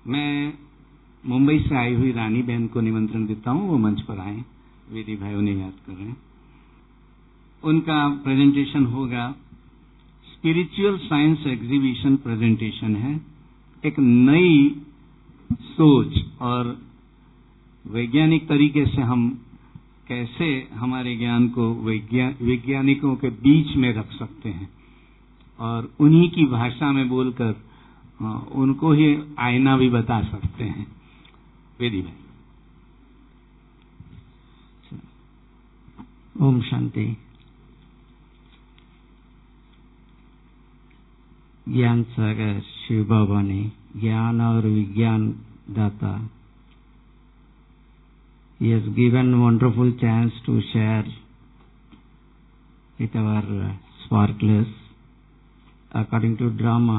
मैं मुंबई से आई हुई रानी बहन को निमंत्रण देता हूं, वो मंच पर आए। वेदी भाई उन्हें याद कर रहे हैं। उनका प्रेजेंटेशन होगा स्पिरिचुअल साइंस एग्जीबिशन प्रेजेंटेशन है। एक नई सोच और वैज्ञानिक तरीके से हम कैसे हमारे ज्ञान को वैज्ञानिकों के बीच में रख सकते हैं और उन्हीं की भाषा में बोलकर उनको ही आईना भी बता सकते हैं। वेदी भाई। ओम शांति। ज्ञान सागर शिव बाबा ने ज्ञान और विज्ञान दाता He has given wonderful chance to share with our sparklers. According to drama,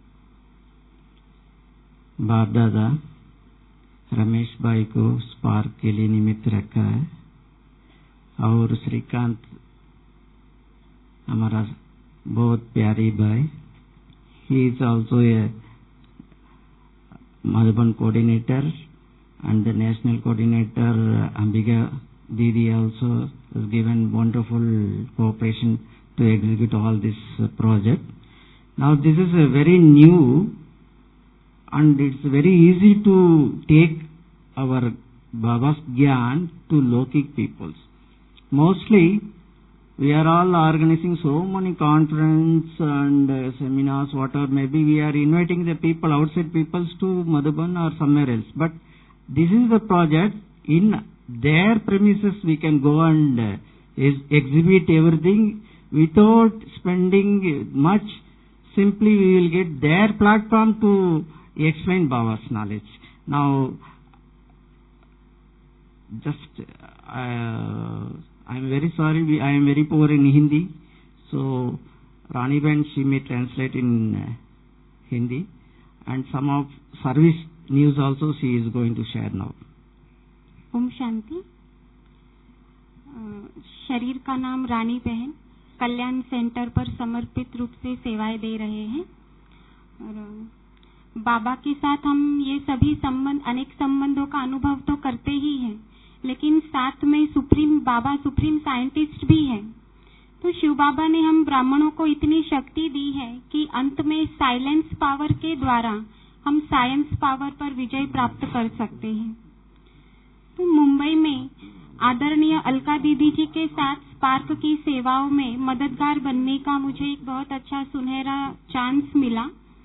बाप दादा रमेश भाई को स्पार्क के लिए निमित्त रखा है और श्रीकांत हमारा बहुत प्यारी भाई, he is also a Madhuban coordinator and the national coordinator Ambika Didi also has given wonderful cooperation to execute all this project. Now this is a very new and it's very easy to take our Baba's Gyan to Lokik peoples. Mostly we are all organizing so many conferences and seminars, whatever maybe we are inviting the people, outside peoples to Madhuban or somewhere else. But this is the project, in their premises we can go and exhibit everything without spending much. Simply we will get their platform to explain Baba's knowledge. Now, just I am very sorry, I am very poor in Hindi, so Rani Ben, she may translate in Hindi, and some of service news also she is going to share now. Om Shanti. शरीर का नाम रानी बहन, कल्याण centre पर समर्पित रूप से सेवाएं दे रहे हैं और बाबा के साथ हम ये सभी संबंध, अनेक संबंधों का अनुभव तो करते ही हैं, लेकिन साथ में बाबा सुप्रीम साइंटिस्ट भी है। तो शिव बाबा ने हम ब्राह्मणों को इतनी शक्ति दी है कि अंत में साइलेंस पावर के द्वारा हम साइंस पावर पर विजय प्राप्त कर सकते हैं। तो मुंबई में आदरणीय अलका दीदी जी के साथ स्पार्क की सेवाओं में मददगार बनने का मुझे एक बहुत अच्छा सुनहरा चांस मिला।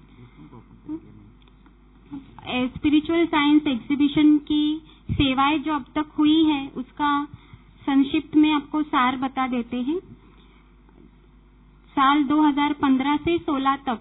स्पिरिचुअल साइंस एग्जीबिशन की सेवाएं जो अब तक हुई है उसका संक्षिप्त में आपको सार बता देते हैं। साल 2015 से 16 तक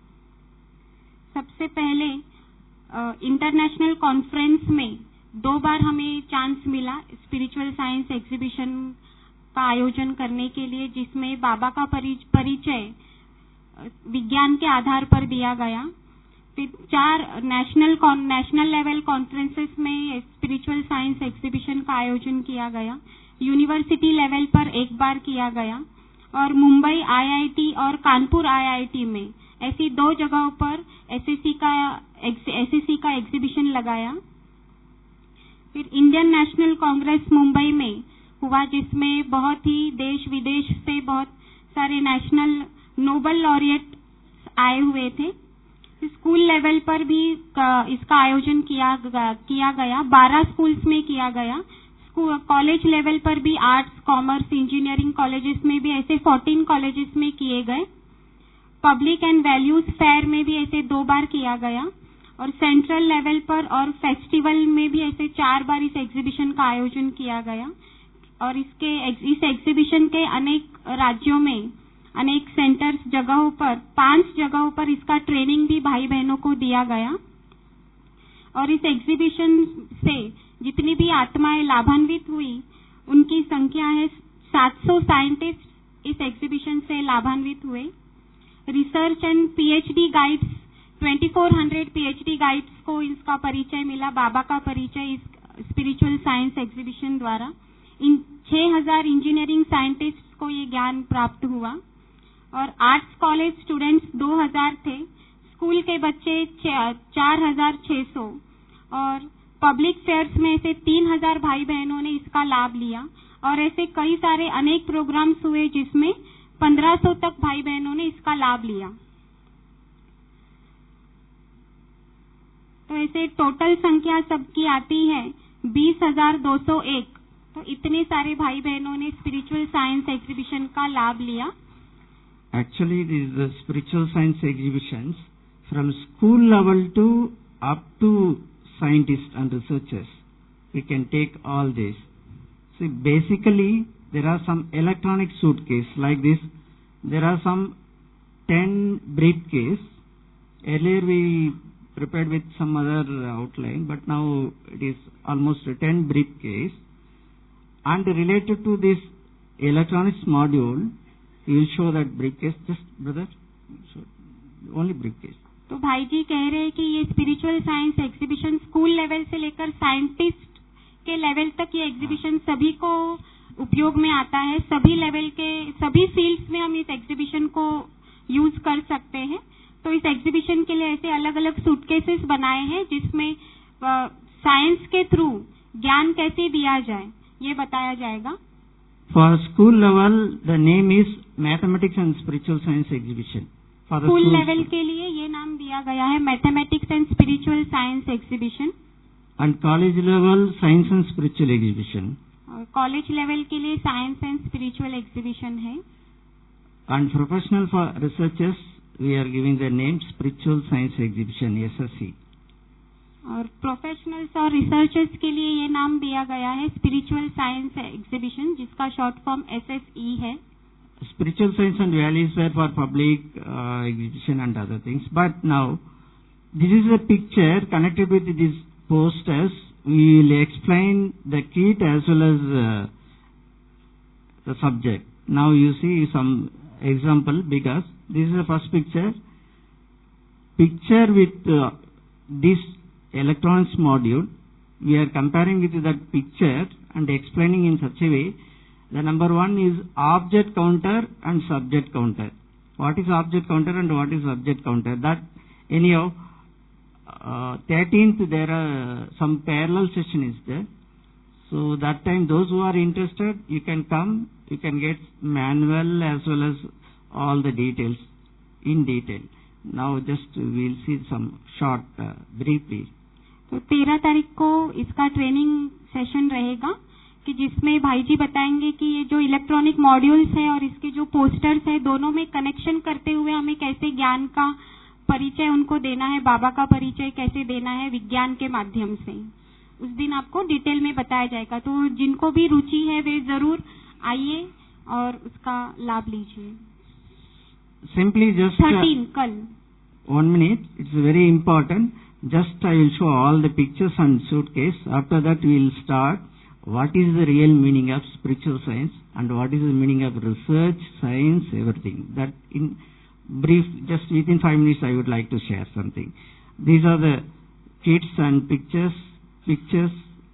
सबसे पहले इंटरनेशनल कॉन्फ्रेंस में 2 बार हमें चांस मिला स्पिरिचुअल साइंस एग्जीबिशन का आयोजन करने के लिए, जिसमें बाबा का परिचय विज्ञान के आधार पर दिया गया। फिर 4 नेशनल लेवल कॉन्फ्रेंसेस में स्पिरिचुअल साइंस एग्जीबिशन का आयोजन किया गया। यूनिवर्सिटी लेवल पर 1 बार किया गया और मुंबई आईआईटी और कानपुर आईआईटी में ऐसी 2 जगहों पर एसएससी का एग्जीबिशन लगाया। फिर इंडियन नेशनल कांग्रेस मुंबई में हुआ, जिसमें बहुत ही देश विदेश से बहुत सारे नेशनल नोबल लॉरिएट आए हुए थे। स्कूल लेवल पर भी इसका आयोजन किया गया, 12 स्कूल्स में किया गया। कॉलेज लेवल पर भी आर्ट्स, कॉमर्स, इंजीनियरिंग कॉलेजेस में भी ऐसे 14 कॉलेजेस में किए गए। पब्लिक एंड वैल्यूज फेयर में भी ऐसे 2 बार किया गया और सेंट्रल लेवल पर और फेस्टिवल में भी ऐसे 4 बार इस एग्जीबिशन का आयोजन किया गया। और इस एग्जीबिशन के अनेक राज्यों में, अनेक सेंटर्स जगहों पर, 5 जगहों पर इसका ट्रेनिंग भी भाई बहनों को दिया गया। और इस एग्जीबिशन से जितनी भी आत्माएं लाभान्वित हुई उनकी संख्या है 700 साइंटिस्ट इस एग्जीबिशन से लाभान्वित हुए। Research and PhD guides, 2400 PhD guides को इसका परिचय मिला, बाबा का परिचय इस स्पिरिचुअल साइंस एग्जीबिशन द्वारा। इन 6000 इंजीनियरिंग साइंटिस्ट्स को ये ज्ञान प्राप्त हुआ और आर्ट्स कॉलेज स्टूडेंट्स 2000 थे। स्कूल के बच्चे 4,600 और पब्लिक फेयर्स में से 3,000 भाई बहनों ने इसका लाभ लिया और ऐसे कई सारे अनेक प्रोग्राम्स हुए जिसमें 1,500 तक भाई बहनों ने इसका लाभ लिया। तो ऐसे टोटल संख्या सबकी आती है 20,201। तो इतने सारे भाई बहनों ने स्पिरिचुअल साइंस एग्जीबिशन का लाभ लिया। Actually, these the spiritual science exhibitions from school level to up to scientists and researchers. We can take all this. See, basically, there are some electronic suitcase like this. There are some 10 briefcase. Earlier we prepared with some other outline, but now it is almost 10 briefcase. And related to this electronics module, you will show that briefcase. Just brother, only briefcase. तो भाई जी कह रहे हैं कि ये spiritual science exhibition school level से लेकर scientist के लेवल तक ये एग्जीबिशन सभी को उपयोग में आता है। सभी लेवल के सभी फील्ड्स में हम इस एग्जीबिशन को यूज कर सकते हैं। तो इस एग्जीबिशन के लिए ऐसे अलग अलग सूटकेसेस बनाए हैं जिसमें साइंस के थ्रू ज्ञान कैसे दिया जाए ये बताया जाएगा। For school level, the name is Mathematics and Spiritual Science Exhibition. School level के लिए ये नाम दिया गया है mathematics and spiritual science exhibition. And college level, Science and Spiritual Exhibition. और कॉलेज लेवल के लिए साइंस एंड स्पिरिचुअल एग्जीबिशन है। And professional for researchers, we are giving the name Spiritual Science Exhibition, SSE. और professionals और researchers के लिए ये नाम दिया गया है स्पिरिचुअल साइंस एग्जीबिशन जिसका शॉर्ट फॉर्म SSE है। Spiritual science and values were for public exhibition and other things. But now, this is a picture connected with these posters. We will explain the kit as well as the subject. Now you see some example because this is the first picture. Picture with this electronics module. We are comparing with that picture and explaining in such a way. The number one is object counter and subject counter. What is object counter and what is subject counter? That anyhow, 13th there are some parallel session is there. So that time those who are interested, you can come, you can get manual as well as all the details in detail. Now just we'll see some short briefly. तो 13 तारीख को इसका training session रहेगा कि जिसमें भाई जी बताएंगे कि ये जो इलेक्ट्रॉनिक मॉड्यूल्स है और इसके जो पोस्टर्स है दोनों में कनेक्शन करते हुए हमें कैसे ज्ञान का परिचय उनको देना है, बाबा का परिचय कैसे देना है विज्ञान के माध्यम से। उस दिन आपको डिटेल में बताया जाएगा। तो जिनको भी रुचि है वे जरूर आइए और उसका लाभ लीजिए। Simply just 13 कल 1 minute. It's very important. Just I will show all the pictures and suitcase. After that we will start. What is the real meaning of spiritual science and what is the meaning of research, science, everything. That in brief, just within 5 minutes I would like to share something. These are the kits and pictures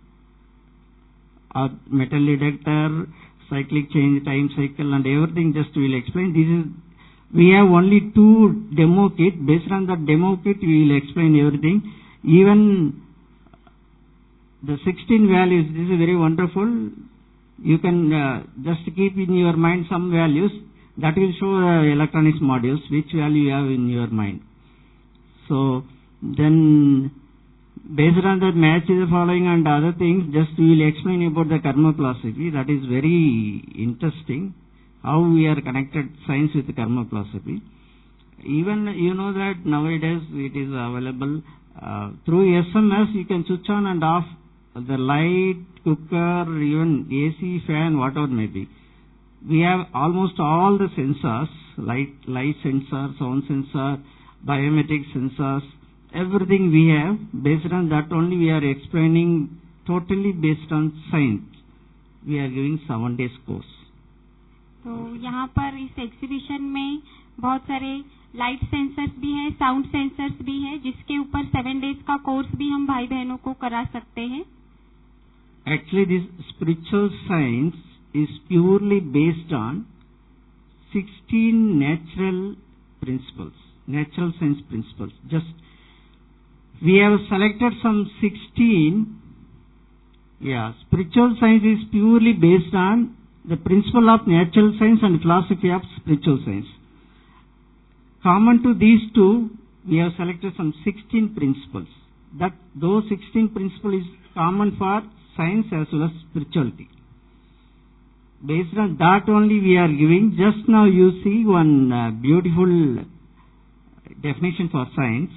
of metal detector, cyclic change, time cycle and everything just we will explain. We have only 2 demo kit. Based on that demo kit we will explain everything. Even the 16 values, this is very wonderful. You can just keep in your mind some values that will show electronics modules, which value you have in your mind. So then based on that match the following and other things, just we will explain about the karma philosophy. That is very interesting, how we are connected science with the karma philosophy. Even you know that nowadays it is available through SMS. You can switch on and off the light, cooker, even AC, fan, whatever may be. We have almost all the sensors, light sensor, sound sensor, biometric sensors, everything we have. Based on that only we are explaining totally based on science. We are giving 7 days course. तो यहाँ पर इस exhibition में बहुत सारे light sensors भी हैं, sound sensors भी हैं, जिसके ऊपर 7 डेज का कोर्स भी हम भाई बहनों को करा सकते हैं। Actually, this spiritual science is purely based on 16 natural principles. natural science principles. Just we have selected some 16. Yeah, spiritual science is purely based on the principle of natural science and philosophy of spiritual science. Common to these two, we have selected some 16 principles. Those 16 principles is common for science as well as spirituality. Based on that only we are giving. Just now you see one beautiful definition for science.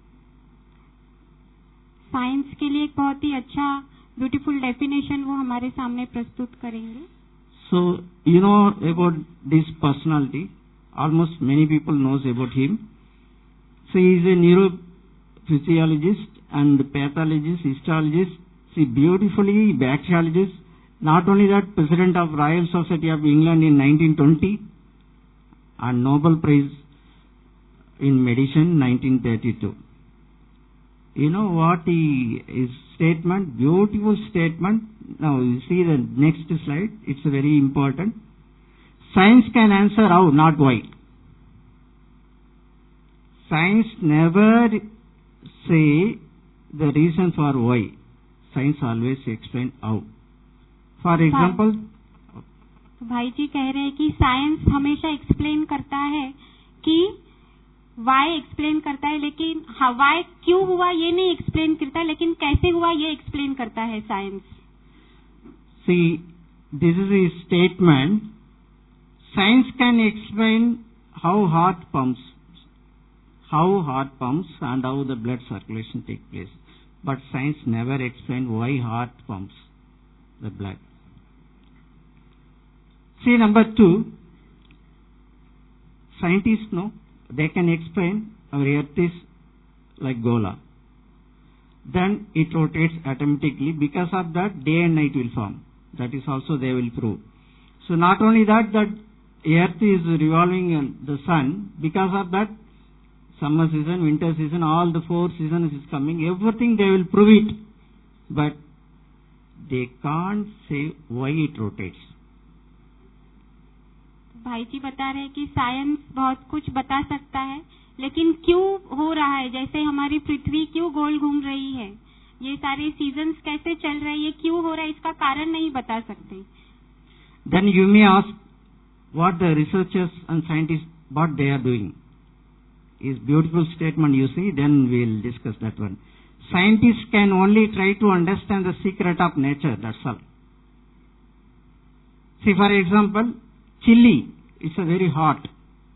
Science के लिए एक बहुत ही अच्छा beautiful definition वो हमारे सामने प्रस्तुत करेंगे. So you know about this personality. Almost many people knows about him. So he is a neurophysiologist and pathologist, histologist. See, beautifully bacteriologist. Not only that, President of Royal Society of England in 1920 and Nobel Prize in Medicine 1932. You know what his statement? Beautiful statement. Now you see the next slide. It's very important. Science can answer how, not why. Science never say the reason for why. Science always explain how. For example, भाई जी कह रहे हैं कि science हमेशा explain करता है कि Y explain करता है, लेकिन वाई क्यों हुआ ये नहीं एक्सप्लेन करता, लेकिन कैसे हुआ ये एक्सप्लेन करता है science. See, this is a statement. Science can explain how heart pumps and how the blood circulation takes place. But science never explain why heart pumps the blood. See, number 2, scientists know, they can explain our earth is like gola. Then it rotates automatically. Because of that, day and night will form. That is also they will prove. So not only that earth is revolving the sun. Because of that, summer season, winter season, all the 4 seasons is coming. Everything they will prove it. But they can't say why it rotates. भाई जी बता रहे हैं कि science बहुत कुछ बता सकता है, लेकिन क्यों हो रहा है, जैसे हमारी पृथ्वी क्यों गोल घूम रही है, ये सारे सीजन्स कैसे चल रहे हैं, ये क्यों हो रहा है, इसका कारण नहीं बता सकते. Then you may ask what the researchers and scientists, what they are doing. Is beautiful statement you see, then we will discuss that one. Scientists can only try to understand the secret of nature, that's all. See, for example, chili, it's a very hot,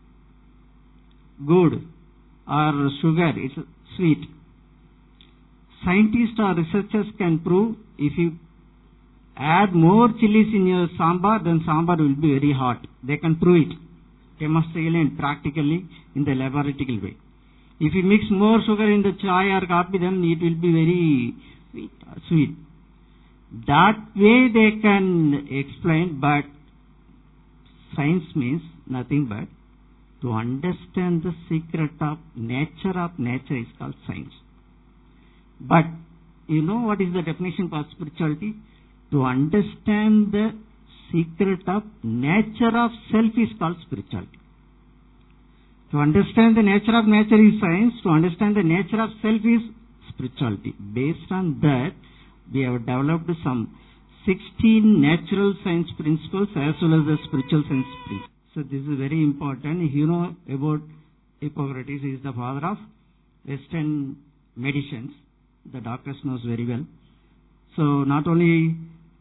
good, or sugar, it's sweet. Scientists or researchers can prove if you add more chilies in your sambar, then sambar will be very hot. They can prove it chemically and practically in the laboratory way. If you mix more sugar in the chai or coffee, then it will be very sweet. That way they can explain, but science means nothing but to understand the secret of nature is called science. But you know what is the definition for spirituality? To understand the secret of nature of self is called spirituality. To understand the nature of nature is science. To understand the nature of self is spirituality. Based on that, we have developed some 16 natural science principles as well as the spiritual science principles. So this is very important. You know about Hippocrates, he is the father of Western medicines. The doctors knows very well. So not only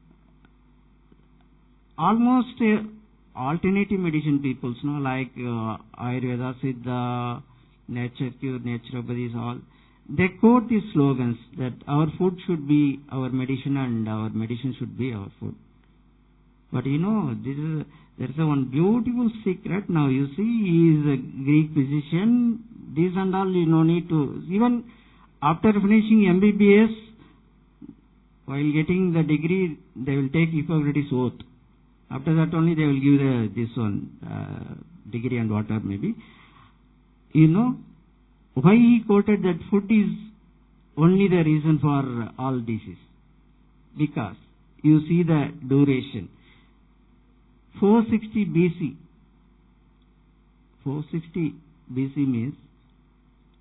almost alternative medicine peoples, like Ayurveda, Siddha, Nature Cure, Naturopathy, all. They quote these slogans that our food should be our medicine and our medicine should be our food. But you know, there is one beautiful secret. Now you see, he is a Greek physician. These and all you no need to. Even after finishing MBBS, while getting the degree, they will take Hippocrates oath. After that only they will give this one degree and whatever maybe. You know why he quoted that food is only the reason for all disease? Because you see the duration. 460 BC. 460 BC means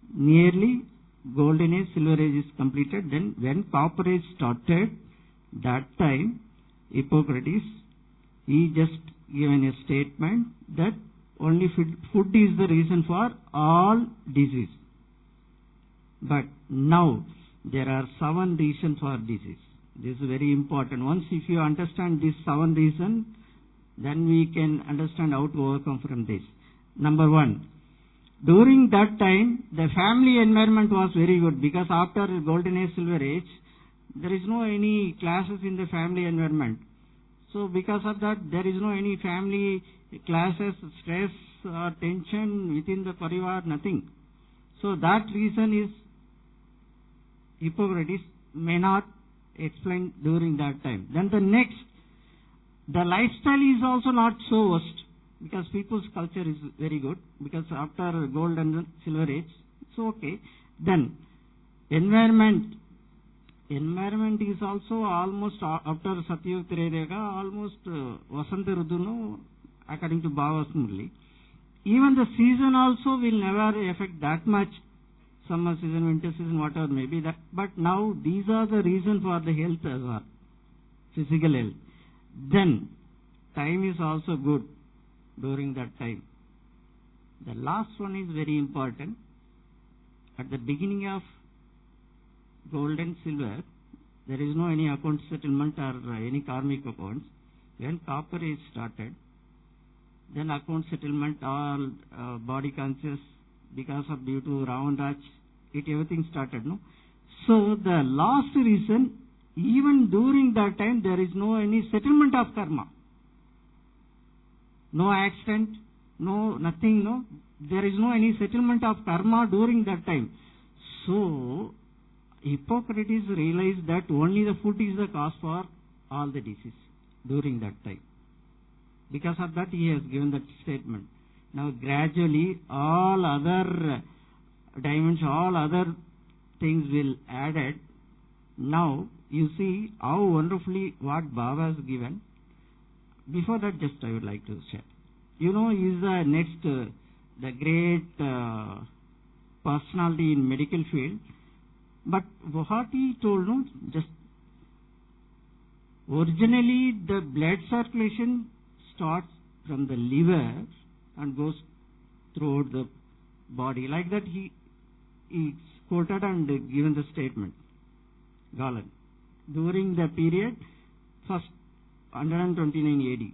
nearly golden age, silver age is completed. Then when copper age started, that time Hippocrates, he just given a statement that only food is the reason for all disease. But now there are 7 reasons for disease. This is very important. Once if you understand these 7 reasons, then we can understand how to overcome from this. Number 1, during that time, the family environment was very good, because after golden age, silver age, there is no any classes in the family environment. So because of that, there is no any family classes, stress or tension within the parivar, nothing. So that reason is Hippocrates may not explain during that time. Then the next, the lifestyle is also not so worst, because people's culture is very good, because after gold and silver age, it's okay. Then environment is also almost after Satyuga Trayuga, almost Vasanta Rudunu, according to Bhavas Murli. Even the season also will never affect that much, summer season, winter season, whatever may be that. But now these are the reason for the health as well, physical health. Then time is also good during that time. The last one is very important. At the beginning of gold and silver, there is no any account settlement or any karmic accounts. When copper age started, then account settlement, all body conscious, because of due to Ravan Raj, everything started, no? So the last reason, even during that time, there is no any settlement of karma. No accident, no nothing, no. There is no any settlement of karma during that time. So Hippocrates realized that only the food is the cause for all the disease during that time. Because of that, he has given that statement. Now gradually all other dimensions, all other things will added. Now you see how wonderfully what Baba has given. Before that, just I would like to share. You know, he is the next, the great personality in medical field. But what he told, no, just originally the blood circulation starts from the liver and goes throughout the body. Like that he quoted and given the statement, Galen. During the period, first 129 AD.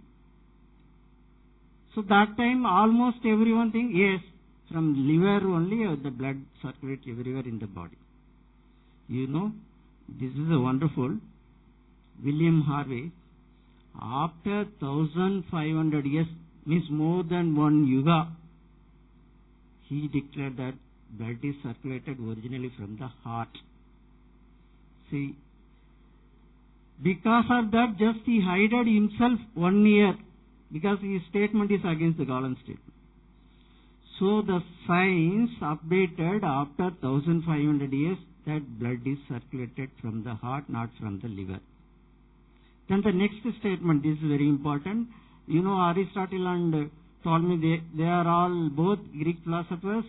So that time almost everyone think, yes, from liver only the blood circulates everywhere in the body. You know, this is a wonderful. William Harvey, after 1500 years, means more than one yuga, he declared that blood is circulated originally from the heart. See, because of that, just he hided himself 1 year, because his statement is against the Galen statement. So the science updated after 1500 years that blood is circulated from the heart, not from the liver. Then the next statement, this is very important. You know, Aristotle and Ptolemy, they are all both Greek philosophers.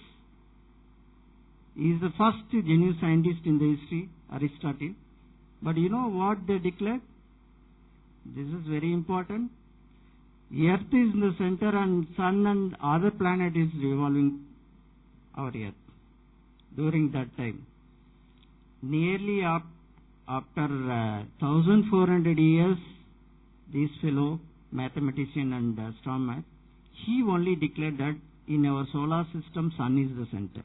He is the first genuine scientist in the history, Aristotle. But you know what they declared? This is very important. Earth is in the center and sun and other planet is revolving our Earth during that time. Nearly after 1400 years, this fellow, mathematician and astronomer, he only declared that in our solar system, sun is the center.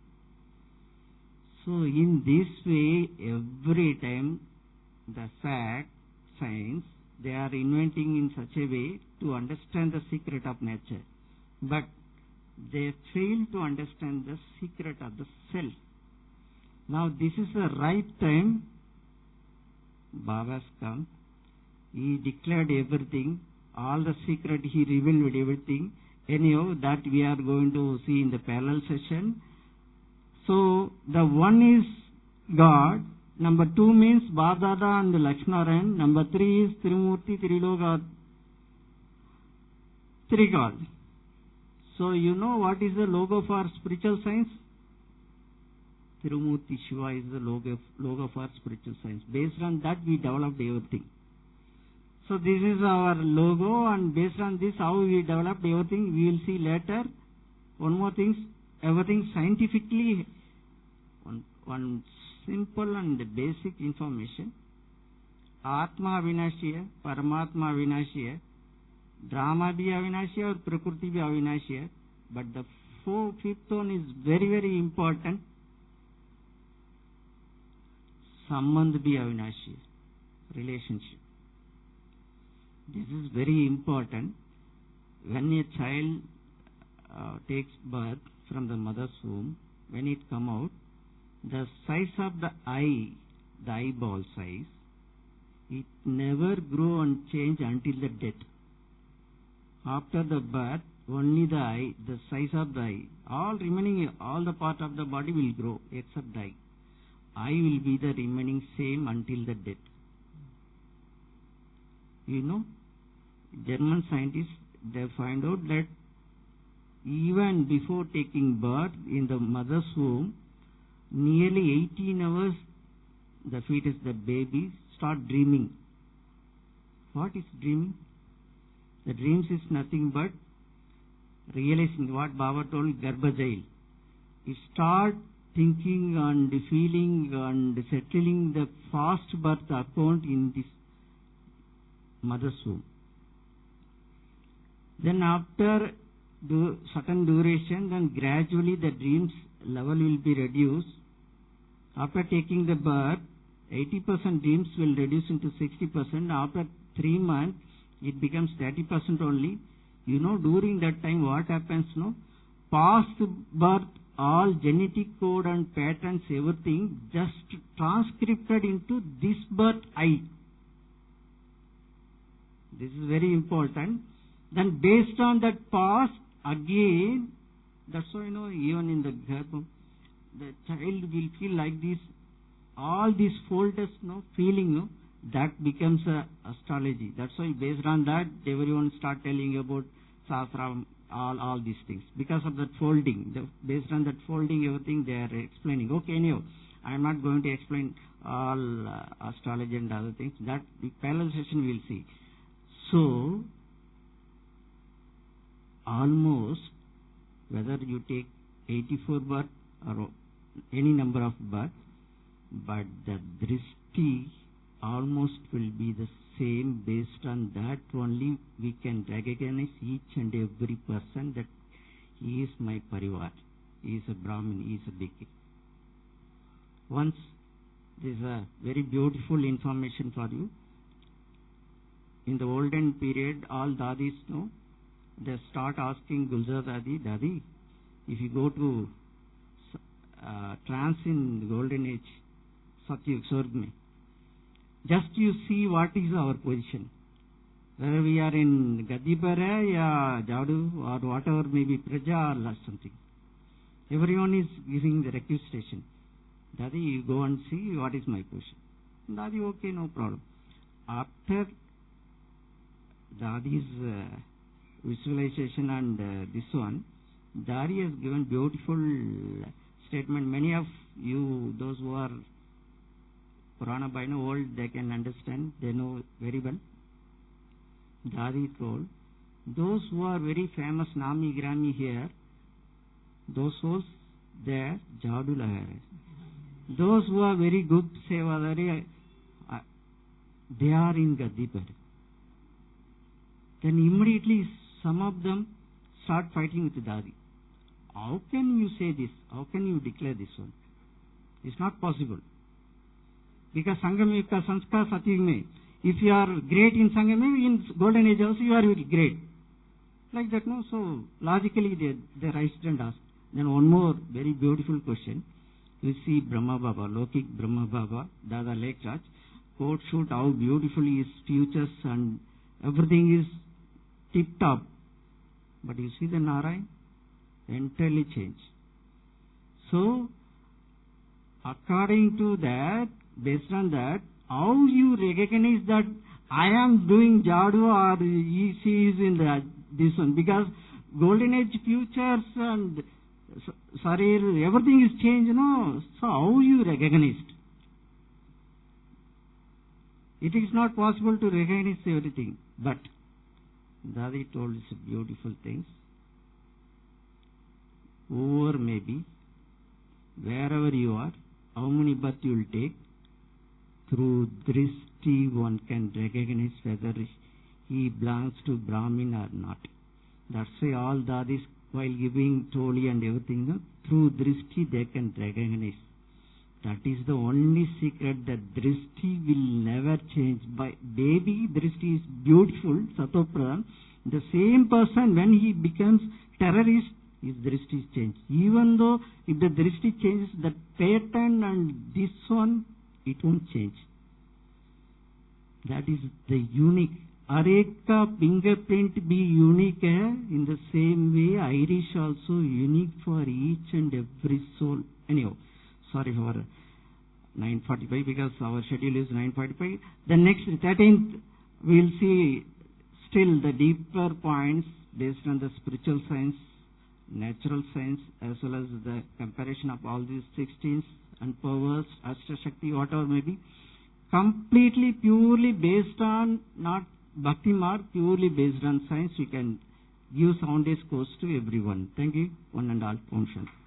So in this way, every time the fact, science, they are inventing in such a way to understand the secret of nature. But they fail to understand the secret of the self. Now this is the right time. Baba's come. He declared everything. All the secret he revealed everything. Anyhow, that we are going to see in the parallel session. So the one is God. Number 2 means Bhadada and Lakshmanaran. Number 3 is Trimurti, Triloka, Three God. So you know what is the logo for spiritual science? Tirumurti Shiva is the logo for spiritual science. Based on that, we developed everything. So this is our logo, and based on this, how we developed everything, we will see later. One more thing, everything scientifically, one simple and basic information. Atma Avinashya hai, Paramatma Avinashya hai, Drama bhi Avinashya hai, aur Prakriti bhi Avinashya hai. But the fifth one is very, very important. Sambandh bhi Avinashya hai, relationship. This is very important. When a child takes birth from the mother's womb, when it come out, the size of the eye, the eyeball size, it never grow and change until the death. After the birth, only the eye, the size of the eye, all the part of the body will grow except the eye. Eye will be the remaining same until the death. You know, German scientists, they find out that even before taking birth in the mother's womb, nearly 18 hours, the fetus, the baby, start dreaming. What is dreaming? The dreams is nothing but realizing what Baba told, Garbha Jail. You start thinking and feeling and settling the fast birth account in this mother's womb. Then after certain duration, then gradually the dreams level will be reduced. After taking the birth, 80% dreams will reduce into 60%. After 3 months, it becomes 30% only. You know, during that time, what happens, no? Past birth, all genetic code and patterns, everything just transcribed into this birth eye. This is very important. Then based on that past, again, that's why, you know, even in the Garbha, the child will feel like this, all these folders, no, feeling, no, that becomes a astrology. That's why based on that, everyone start telling about Sastra, all these things. Because of that folding, based on that folding, everything they are explaining. Okay, anyhow, I am not going to explain all astrology and other things. That the parallel session we will see. So, almost, whether you take 84 birth or any number of birth, but the drishti almost will be the same. Based on that only we can recognize each and every person that he is my parivar, he is a Brahmin, he is a Bhikhi. Once, this is a very beautiful information for you. In the olden period, all dadis know, they start asking Gulzar Dadi, if you go to trance in the golden age, Satyug Swarg mein, just you see what is our position. Whether we are in Gaddi par hai ya Jadu or whatever, maybe Praja or something. Everyone is giving the requisition. Dadi, you go and see what is my position. Dadi, okay, no problem. After Dadi's visualization and this one, Dari has given beautiful statement. Many of you, those who are Purana by now old, they can understand, they know very well. Dari told, those who are very famous Nami Grami here, those souls, they are Jadu Lahare. Those who are very good Sevadari, they are in Gaddipur. Then immediately some of them start fighting with Dadi. How can you say this? How can you declare this one? It's not possible. Because Sangamika Sanskar Satyug mein, if you are great in Sangam, in golden age also you are very great. Like that, no? So logically they raised and asked. Then one more very beautiful question. You see Brahma Baba, Lokik Brahma Baba, Dada Lake Raj, coat shoot, how beautiful his futures and everything is tip top. But you see the Narayan, entirely changed. So, according to that, based on that, how you recognize that I am doing Jadu or she is in this one? Because golden age futures and Sarir, everything is changed, no? So how you recognize it? It is not possible to recognize everything. But Dadi told us beautiful things. Or maybe, wherever you are, how many births you will take, through drishti one can recognize whether he belongs to Brahmin or not. That's why all Dadis, while giving Toli and everything, no, through drishti they can recognize. That is the only secret, that drishti will never change. By baby, drishti is beautiful, Satopradhan. The same person, when he becomes terrorist, his drishti is changed. Even though if the drishti changes, the pattern and this one, it won't change. That is the unique. Areka fingerprint be unique, in the same way Irish also unique for each and every soul. Anyhow, sorry for 9:45 because our schedule is 9:45. The next 13th we will see still the deeper points based on the spiritual science, natural science, as well as the comparison of all these 16s and powers, Ashta Shakti, whatever may be, completely, purely based on not Bhakti Marg, purely based on science. We can give 7 days course to everyone. Thank you, one and all. Om Shanti.